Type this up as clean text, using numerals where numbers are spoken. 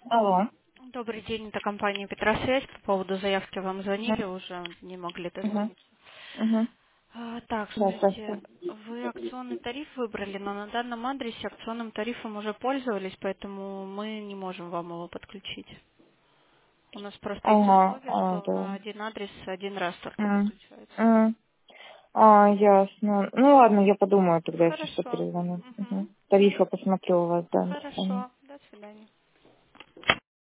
Алло. Добрый день, это компания Петросвязь. По поводу заявки вам звонили, Угу. уже не могли Угу. дозвониться. Угу. Так, Да, смотрите, здравствуйте. вы акционный тариф выбрали, но на данном адресе акционным тарифом уже пользовались, поэтому мы не можем вам его подключить. У нас просто есть Ага, условие, что да. на один адрес один раз только М, подключается. м. Ясно. Ну ладно, я подумаю тогда, если что, Хорошо. перезвоню. Угу. Мгм. Тарифы посмотрю у вас, да, до свидания. Хорошо. До свидания.